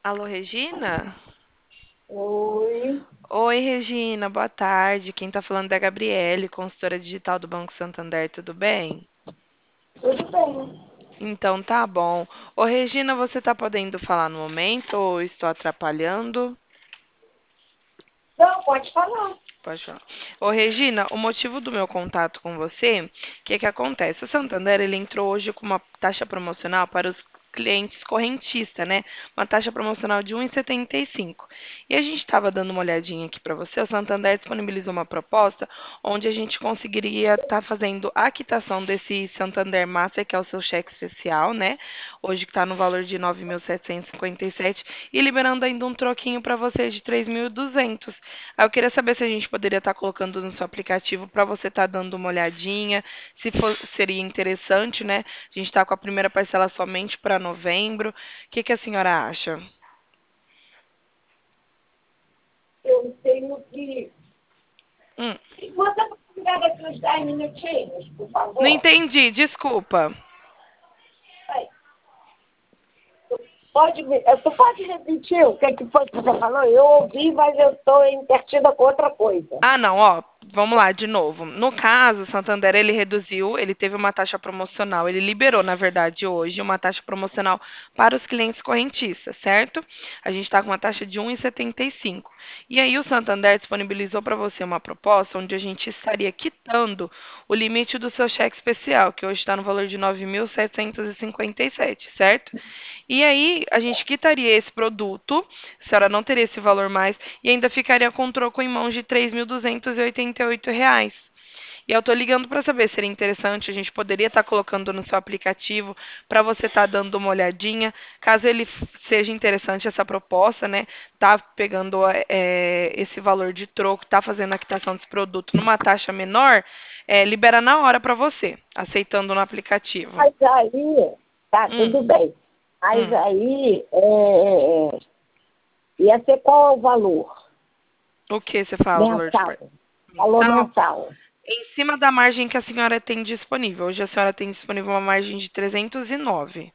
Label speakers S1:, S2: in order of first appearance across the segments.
S1: Alô, Regina?
S2: Oi,
S1: Oi, Regina, boa tarde. Quem tá falando é a Gabriele, consultora digital do Banco Santander, tudo bem?
S2: tudo bem?
S1: Então tá bom. Ô, Regina, você tá podendo falar no momento ou estou atrapalhando?
S2: Não, pode falar.
S1: Pode falar. Ô, Regina, o motivo do meu contato com você, o que que acontece? O Santander, ele entrou hoje com uma taxa promocional para os clientes correntistas, né? Uma taxa promocional de 1,75. E a gente estava dando uma olhadinha aqui para você, o Santander disponibilizou uma proposta onde a gente conseguiria estar fazendo a quitação desse Santander Master, que é o seu cheque especial, né? Hoje que está no valor de 9.757 e liberando ainda um troquinho para você de 3.200. Aí eu queria saber se a gente poderia estar colocando no seu aplicativo para você estar dando uma olhadinha, se for, seria interessante, né? A gente está com a primeira parcela somente para novembro. O que que a senhora acha?
S2: Eu tenho que.
S1: Hum,
S2: Você pode pegar daqui uns 10 minutinhos, por
S1: não
S2: favor?
S1: entendi, desculpa.
S2: Aí, tu pode repetir o que foi que você falou? Eu ouvi, mas eu estou entretida com outra coisa.
S1: Ah, não, ó, vamos lá de novo. No caso, o Santander ele reduziu, ele teve uma taxa promocional, ele liberou, na verdade, hoje uma taxa promocional para os clientes correntistas, certo? A gente está com uma taxa de 1,75. E aí o Santander disponibilizou para você uma proposta onde a gente estaria quitando o limite do seu cheque especial, que hoje está no valor de 9.757, certo? E aí a gente quitaria esse produto, a senhora não teria esse valor mais e ainda ficaria com um troco em mãos de R$ 3.288. E eu estou ligando para saber se seria interessante, a gente poderia estar colocando no seu aplicativo para você estar dando uma olhadinha, caso ele seja interessante essa proposta, né? Tá pegando esse valor de troco, tá fazendo a quitação desse produto numa taxa menor, libera na hora para você, aceitando no aplicativo.
S2: Mas aí, tá,
S1: Hum,
S2: tudo bem. Mas
S1: hum.
S2: aí, ia ser qual é o valor
S1: O que você fala, o valor de
S2: mensal? Valor
S1: mensal?
S2: mensal.
S1: Em cima da margem que a senhora tem disponível. Hoje a senhora tem disponível uma margem de 309.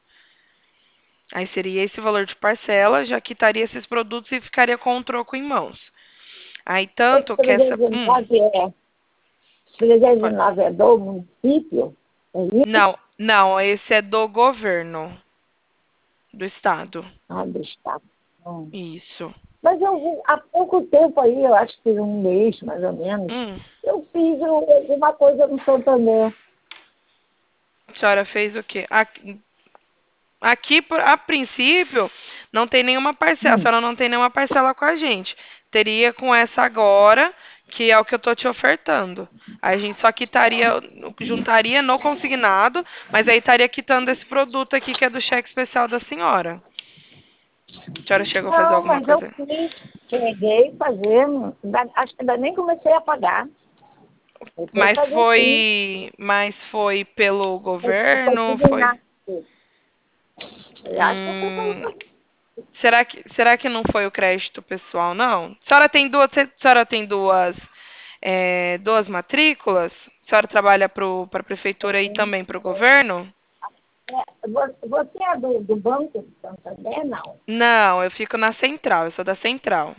S1: Aí seria esse valor de parcela, já quitaria esses produtos e ficaria com o troco em mãos. Aí
S2: Esse
S1: tanto que essa.
S2: 309
S1: Pode-
S2: 309 é do município? É isso?
S1: Não, não, esse é do governo, do estado.
S2: Ah, do Estado.
S1: Isso.
S2: Mas há pouco tempo aí, eu acho que um mês mais ou menos,
S1: Hum,
S2: eu fiz alguma coisa no Santander.
S1: a senhora fez o quê? Aqui, a princípio, não tem nenhuma parcela. A
S2: Hum.
S1: senhora não tem nenhuma parcela com a gente. Teria com essa agora, que é o que eu estou te ofertando. Aí a gente só quitaria, juntaria no consignado, mas aí estaria quitando esse produto aqui que é do cheque especial da senhora. A senhora chegou a fazer
S2: Não,
S1: alguma
S2: mas eu
S1: coisa?
S2: fiz, cheguei a fazer, acho que ainda nem comecei a pagar. Comecei a fazer sim.
S1: Mas foi pelo
S2: Foi
S1: governo?
S2: tudo em
S1: Foi?
S2: março. Eu acho que foi pelo.
S1: Hum, será que não foi o crédito pessoal, não? A senhora tem duas matrículas? A senhora trabalha para a prefeitura e também para o governo?
S2: Você é do Banco de Santander? Não.
S1: Não, eu fico na central, eu sou da central.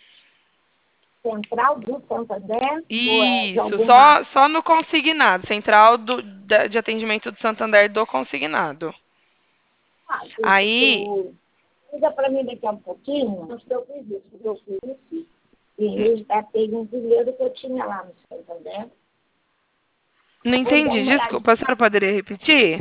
S2: Central do Santander ou é de
S1: Isso,
S2: alguma.
S1: só no consignado, central de atendimento do Santander do consignado.
S2: Ah,
S1: Aí,
S2: liga para mim daqui a um pouquinho, acho que eu fiz isso, porque eu fiz isso. E resgatei um dinheiro que eu tinha lá no Santander.
S1: não
S2: Vou dar
S1: entendi,
S2: uma
S1: desculpa, a
S2: olhadinha.
S1: senhora poderia repetir?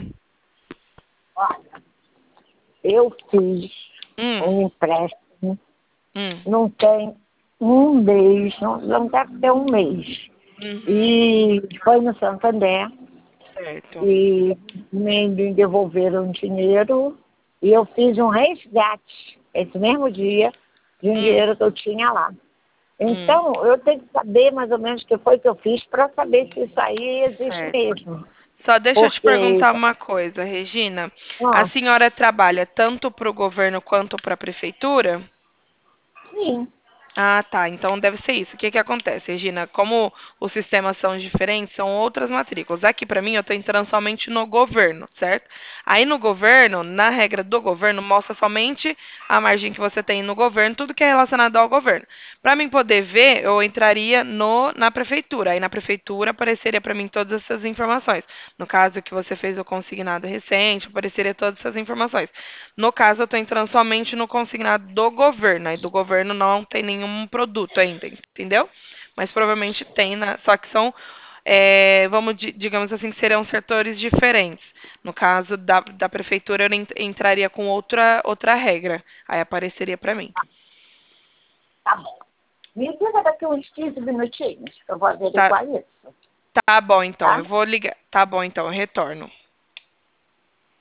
S2: Olha, eu fiz
S1: Hum,
S2: um empréstimo,
S1: hum,
S2: não tem um mês, não deve ter um mês.
S1: uhum,
S2: E foi no Santander
S1: certo.
S2: e me devolveram dinheiro e eu fiz um resgate esse mesmo dia de um
S1: Hum,
S2: dinheiro que eu tinha lá.
S1: hum,
S2: Então, eu tenho que saber mais ou menos o que foi que eu fiz para saber se isso aí existe
S1: certo.
S2: mesmo.
S1: Só deixa eu te
S2: Porque,
S1: perguntar uma coisa, Regina. A
S2: ó,
S1: senhora trabalha tanto para o governo quanto para a prefeitura?
S2: sim,
S1: Ah, tá. Então deve ser isso. O que que acontece, Regina? Como os sistemas são diferentes, são outras matrículas. Aqui para mim eu estou entrando somente no governo, certo? Aí no governo, na regra do governo, mostra somente a margem que você tem no governo, tudo que é relacionado ao governo. Para mim poder ver, eu entraria no na prefeitura. Aí na prefeitura apareceria para mim todas essas informações. No caso que você fez o consignado recente, apareceria todas essas informações. No caso, eu estou entrando somente no consignado do governo. Aí do governo não tem nenhum produto ainda, entendeu? Mas provavelmente tem, só que são, vamos, digamos assim, que seriam setores diferentes. No caso da prefeitura, eu entraria com outra regra. Aí apareceria para mim.
S2: Tá bom. Me liga daqui uns 15 minutinhos. Eu vou
S1: Tá,
S2: averiguar isso,
S1: tá bom, então.
S2: tá?
S1: Eu vou ligar. Tá bom, então. Eu retorno.